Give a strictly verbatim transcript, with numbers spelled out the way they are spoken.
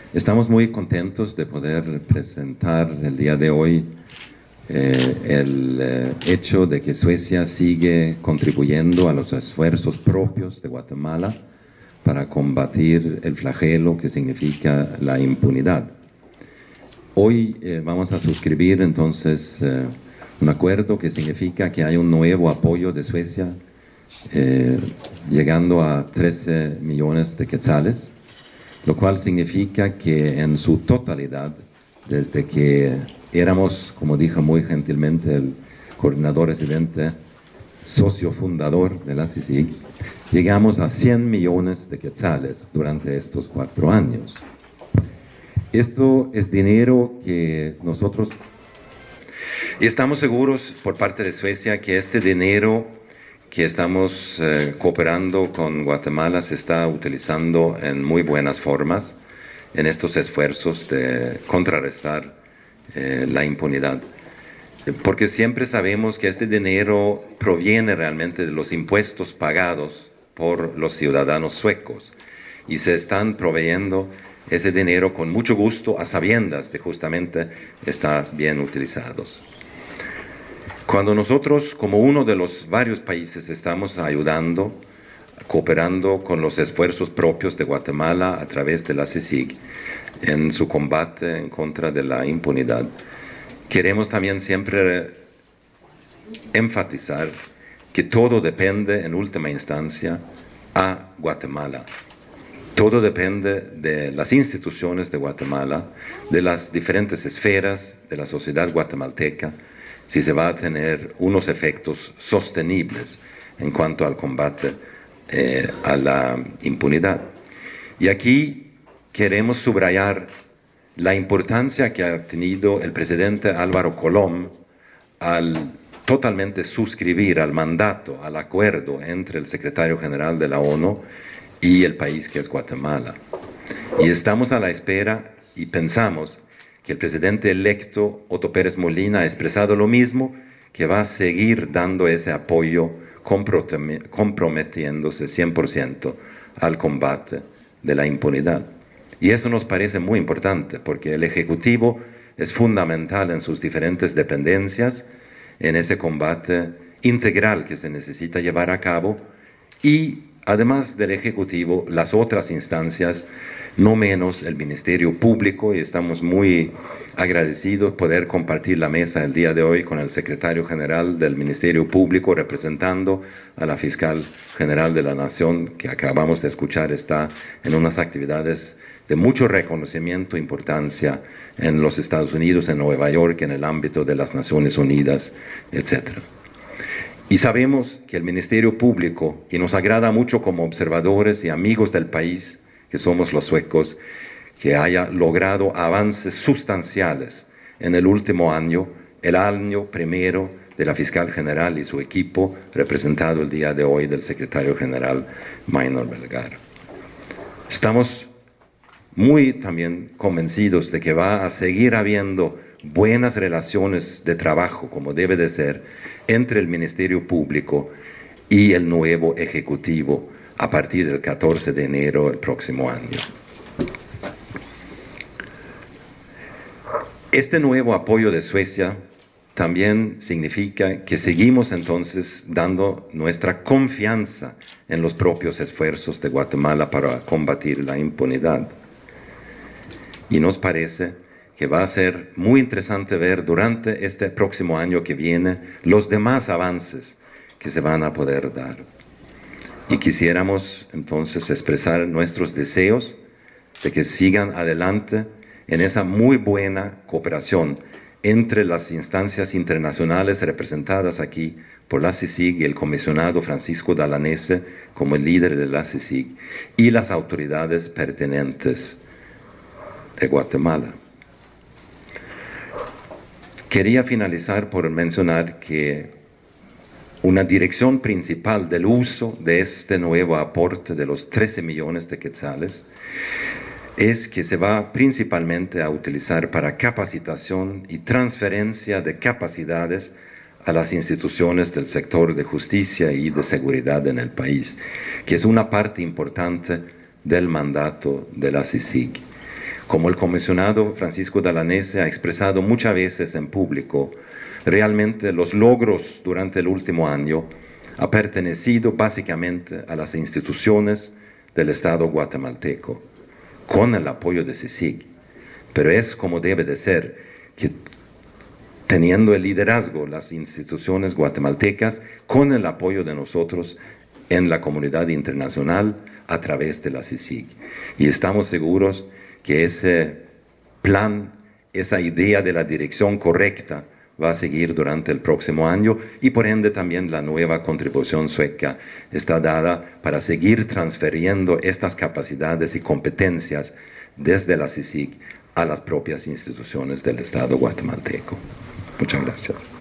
Estamos muy contentos de poder presentar el día de hoy eh, el eh, hecho de que Suecia sigue contribuyendo a los esfuerzos propios de Guatemala para combatir el flagelo que significa la impunidad. Hoy eh, vamos a suscribir entonces eh, un acuerdo que significa que hay un nuevo apoyo de Suecia eh, llegando a trece millones de quetzales, lo cual significa que en su totalidad, desde que éramos, como dijo muy gentilmente el coordinador residente, socio fundador de la C I C I G, llegamos a cien millones de quetzales durante estos cuatro años. Esto es dinero que nosotros... Y estamos seguros por parte de Suecia que este dinero que estamos eh, cooperando con Guatemala se está utilizando en muy buenas formas en estos esfuerzos de contrarrestar eh, la impunidad. Porque siempre sabemos que este dinero proviene realmente de los impuestos pagados por los ciudadanos suecos y se están proveyendo ese dinero con mucho gusto a sabiendas de justamente estar bien utilizados. Cuando nosotros, como uno de los varios países, estamos ayudando, cooperando con los esfuerzos propios de Guatemala a través de la C I C I G en su combate en contra de la impunidad, queremos también siempre enfatizar que todo depende en última instancia a Guatemala. Todo depende de las instituciones de Guatemala, de las diferentes esferas de la sociedad guatemalteca, si se va a tener unos efectos sostenibles en cuanto al combate eh, a la impunidad. Y aquí queremos subrayar la importancia que ha tenido el presidente Álvaro Colom al totalmente suscribir al mandato, al acuerdo entre el secretario general de la ONU y el país que es Guatemala. Y estamos a la espera y pensamos que el presidente electo Otto Pérez Molina ha expresado lo mismo, que va a seguir dando ese apoyo comprometiéndose cien por ciento al combate de la impunidad. Y eso nos parece muy importante porque el Ejecutivo es fundamental en sus diferentes dependencias, en ese combate integral que se necesita llevar a cabo y además del Ejecutivo, las otras instancias, no menos el Ministerio Público, y estamos muy agradecidos poder compartir la mesa el día de hoy con el secretario general del Ministerio Público, representando a la fiscal general de la Nación, que acabamos de escuchar, está en unas actividades de mucho reconocimiento e importancia en los Estados Unidos, en Nueva York, en el ámbito de las Naciones Unidas, etcétera. Y sabemos que el Ministerio Público, y nos agrada mucho como observadores y amigos del país, que somos los suecos, que haya logrado avances sustanciales en el último año, el año primero de la fiscal general y su equipo, representado el día de hoy del secretario general Maynor Melgar. Estamos muy también convencidos de que va a seguir habiendo buenas relaciones de trabajo, como debe de ser, entre el Ministerio Público y el nuevo Ejecutivo a partir del catorce de enero del próximo año. Este nuevo apoyo de Suecia también significa que seguimos entonces dando nuestra confianza en los propios esfuerzos de Guatemala para combatir la impunidad. Y nos parece que va a ser muy interesante ver durante este próximo año que viene los demás avances que se van a poder dar. Y quisiéramos entonces expresar nuestros deseos de que sigan adelante en esa muy buena cooperación entre las instancias internacionales representadas aquí por la C I C I G y el comisionado Francisco Dalanese como el líder de la C I C I G y las autoridades pertinentes de Guatemala. Quería finalizar por mencionar que una dirección principal del uso de este nuevo aporte de los trece millones de quetzales es que se va principalmente a utilizar para capacitación y transferencia de capacidades a las instituciones del sector de justicia y de seguridad en el país, que es una parte importante del mandato de la C I C I G. Como el comisionado Francisco Dalanese ha expresado muchas veces en público, realmente los logros durante el último año han pertenecido básicamente a las instituciones del Estado guatemalteco, con el apoyo de CICIG. Pero es como debe de ser, que teniendo el liderazgo las instituciones guatemaltecas, con el apoyo de nosotros en la comunidad internacional a través de la CICIG. Y estamos seguros que ese plan, esa idea de la dirección correcta va a seguir durante el próximo año y por ende también la nueva contribución sueca está dada para seguir transfiriendo estas capacidades y competencias desde la CICIG a las propias instituciones del Estado guatemalteco. Muchas gracias.